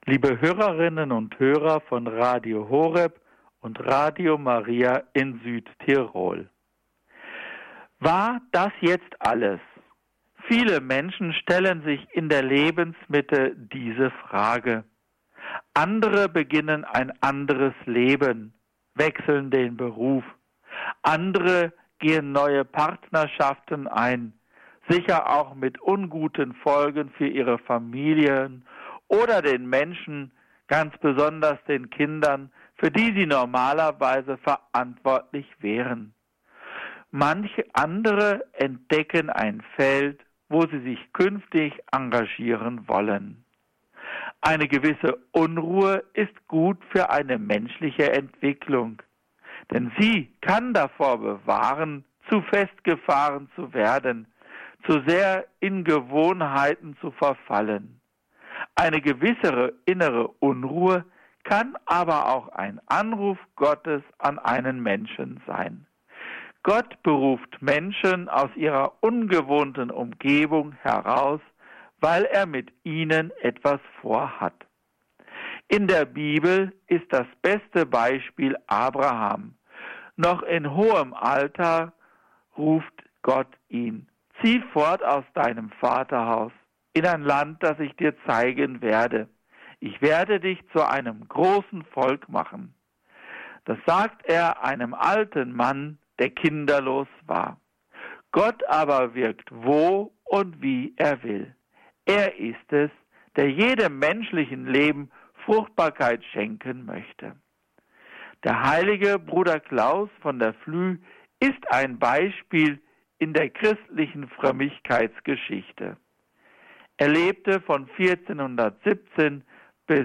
Liebe Hörerinnen und Hörer von Radio Horeb und Radio Maria in Südtirol. War das jetzt alles? Viele Menschen stellen sich in der Lebensmitte diese Frage. Andere beginnen ein anderes Leben, wechseln den Beruf. Andere gehen neue Partnerschaften ein, sicher auch mit unguten Folgen für ihre Familien oder den Menschen, ganz besonders den Kindern, für die sie normalerweise verantwortlich wären. Manche andere entdecken ein Feld, wo sie sich künftig engagieren wollen. Eine gewisse Unruhe ist gut für eine menschliche Entwicklung, denn sie kann davor bewahren, zu festgefahren zu werden, zu sehr in Gewohnheiten zu verfallen. Eine gewissere innere Unruhe kann aber auch ein Anruf Gottes an einen Menschen sein. Gott beruft Menschen aus ihrer ungewohnten Umgebung heraus, weil er mit ihnen etwas vorhat. In der Bibel ist das beste Beispiel Abraham. Noch in hohem Alter ruft Gott ihn: Zieh fort aus deinem Vaterhaus in ein Land, das ich dir zeigen werde. Ich werde dich zu einem großen Volk machen. Das sagt er einem alten Mann, der kinderlos war. Gott aber wirkt wo und wie er will. Er ist es, der jedem menschlichen Leben Fruchtbarkeit schenken möchte. Der heilige Bruder Klaus von der Flüh ist ein Beispiel in der christlichen Frömmigkeitsgeschichte. Er lebte von 1417 bis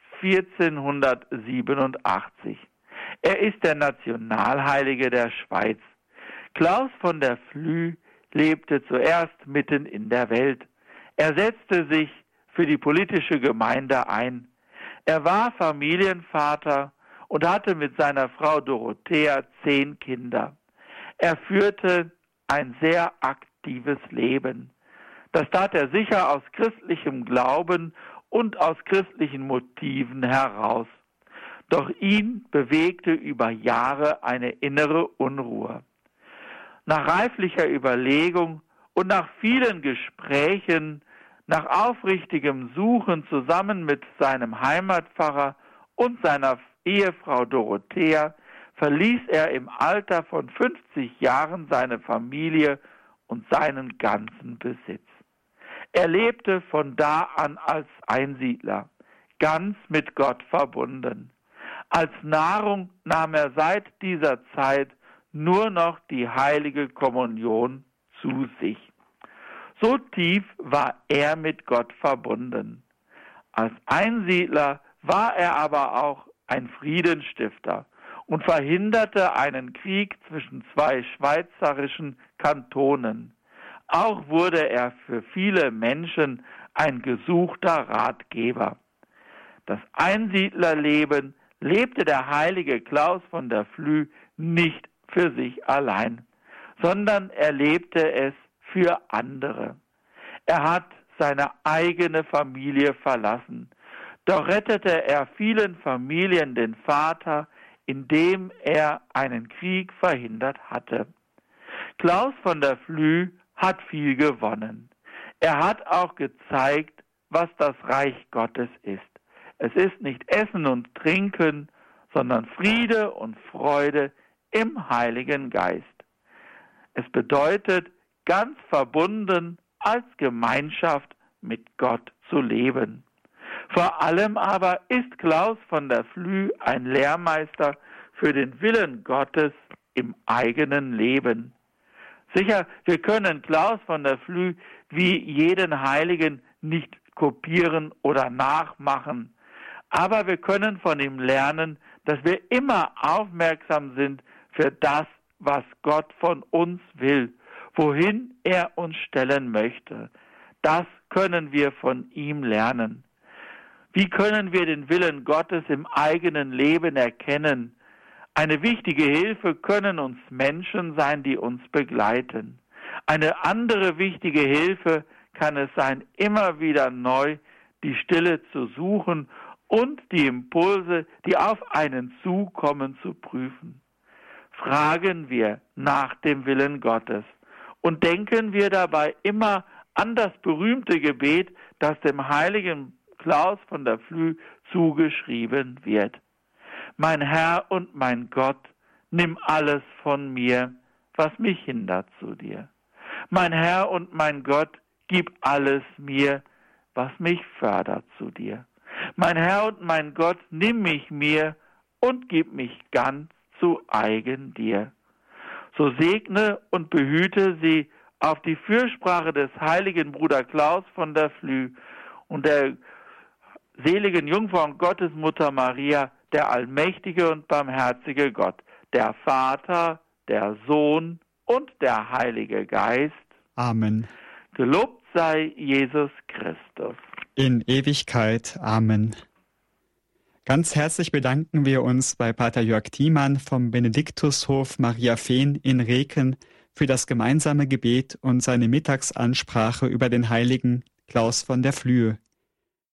1487. Er ist der Nationalheilige der Schweiz. Klaus von der Flüh lebte zuerst mitten in der Welt. Er setzte sich für die politische Gemeinde ein. Er war Familienvater und hatte mit seiner Frau Dorothea 10 Kinder. Er führte ein sehr aktives Leben. Das tat er sicher aus christlichem Glauben und aus christlichen Motiven heraus. Doch ihn bewegte über Jahre eine innere Unruhe. Nach reiflicher Überlegung und nach vielen Gesprächen, nach aufrichtigem Suchen zusammen mit seinem Heimatpfarrer und seiner Ehefrau Dorothea, verließ er im Alter von 50 Jahren seine Familie und seinen ganzen Besitz. Er lebte von da an als Einsiedler, ganz mit Gott verbunden. Als Nahrung nahm er seit dieser Zeit nur noch die heilige Kommunion zu sich. So tief war er mit Gott verbunden. Als Einsiedler war er aber auch ein Friedensstifter und verhinderte einen Krieg zwischen 2 schweizerischen Kantonen. Auch wurde er für viele Menschen ein gesuchter Ratgeber. Das Einsiedlerleben lebte der heilige Klaus von der Flüh nicht für sich allein, sondern er lebte es für andere. Er hat seine eigene Familie verlassen, doch rettete er vielen Familien den Vater, indem er einen Krieg verhindert hatte. Klaus von der Flüh hat viel gewonnen. Er hat auch gezeigt, was das Reich Gottes ist. Es ist nicht Essen und Trinken, sondern Friede und Freude im Heiligen Geist. Es bedeutet, ganz verbunden als Gemeinschaft mit Gott zu leben. Vor allem aber ist Klaus von der Flüh ein Lehrmeister für den Willen Gottes im eigenen Leben. Sicher, wir können Klaus von der Flüh wie jeden Heiligen nicht kopieren oder nachmachen, aber wir können von ihm lernen, dass wir immer aufmerksam sind für das, was Gott von uns will, wohin er uns stellen möchte. Das können wir von ihm lernen. Wie können wir den Willen Gottes im eigenen Leben erkennen? Eine wichtige Hilfe können uns Menschen sein, die uns begleiten. Eine andere wichtige Hilfe kann es sein, immer wieder neu die Stille zu suchen und die Impulse, die auf einen zukommen, zu prüfen. Fragen wir nach dem Willen Gottes und denken wir dabei immer an das berühmte Gebet, das dem heiligen Klaus von der Flüh zugeschrieben wird. Mein Herr und mein Gott, nimm alles von mir, was mich hindert zu dir. Mein Herr und mein Gott, gib alles mir, was mich fördert zu dir. Mein Herr und mein Gott, nimm mich mir und gib mich ganz zu eigen dir. So segne und behüte sie auf die Fürsprache des heiligen Bruder Klaus von der Flüh und der seligen Jungfrau und Gottesmutter Maria, der allmächtige und barmherzige Gott, der Vater, der Sohn und der Heilige Geist. Amen. Gelobt sei Jesus Christus. In Ewigkeit. Amen. Ganz herzlich bedanken wir uns bei Pater Jörg Thiemann vom Benediktushof Maria Fehn in Reken für das gemeinsame Gebet und seine Mittagsansprache über den heiligen Klaus von der Flühe.